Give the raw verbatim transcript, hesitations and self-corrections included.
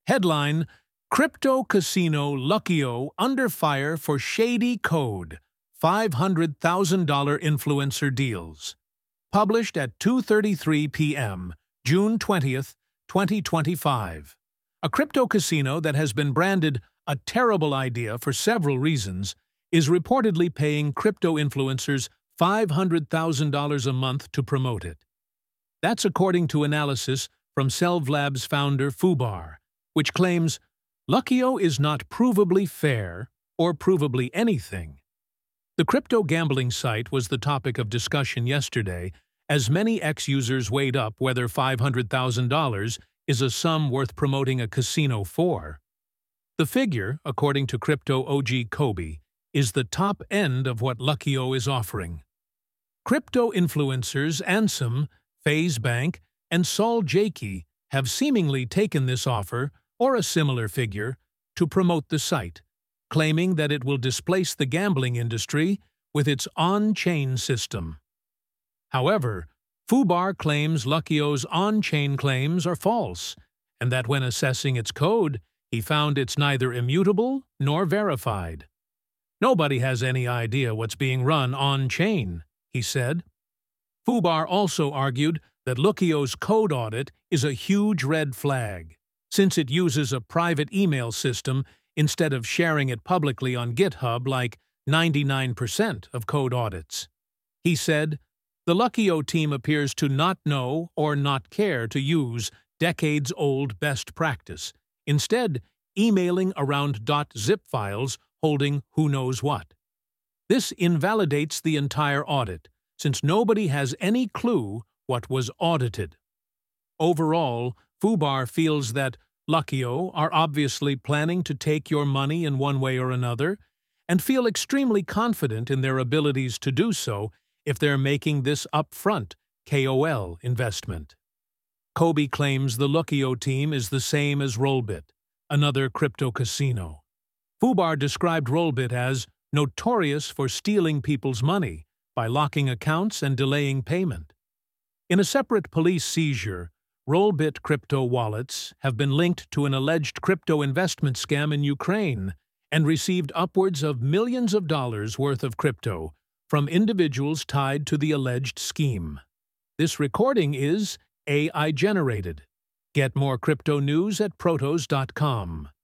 Headline: Crypto Casino Luckyo under fire for shady code. five hundred thousand dollars influencer deals. Published at two thirty-three p m, June twentieth, twenty twenty-five. A crypto casino that has been branded a terrible idea for several reasons is reportedly paying crypto influencers five hundred thousand dollars a month to promote it. That's according to analysis from Selv Labs founder Fubar, which claims Luckyo is not provably fair or provably anything. The crypto gambling site was the topic of discussion yesterday, as many ex-users weighed up whether five hundred thousand dollars is a sum worth promoting a casino for. The figure, according to crypto O G Kobe, is the top end of what Luckyo is offering. Crypto influencers Ansem, FaZe Bank, and Sol Jakey have seemingly taken this offer, or a similar figure, to promote the site, claiming that it will displace the gambling industry with its on-chain system. However, Fubar claims Luckyo's on-chain claims are false, and that when assessing its code, he found it's neither immutable nor verified. Nobody has any idea what's being run on-chain, he said. Fubar also argued that Luckyo's code audit is a huge red flag, since it uses a private email system instead of sharing it publicly on GitHub like ninety-nine percent of code audits. He said, the Luckyo team appears to not know or not care to use decades-old best practice, instead emailing around .zip files holding who knows what. This invalidates the entire audit, since nobody has any clue what was audited. Overall, Fubar feels that Luckyo are obviously planning to take your money in one way or another, and feel extremely confident in their abilities to do so if they're making this upfront K O L investment. Kobe claims the Luckyo team is the same as Rollbit, another crypto casino. Fubar described Rollbit as notorious for stealing people's money by locking accounts and delaying payment. In a separate police seizure, Rollbit crypto wallets have been linked to an alleged crypto investment scam in Ukraine and received upwards of millions of dollars worth of crypto from individuals tied to the alleged scheme. This recording is A I generated. Get more crypto news at protos dot com.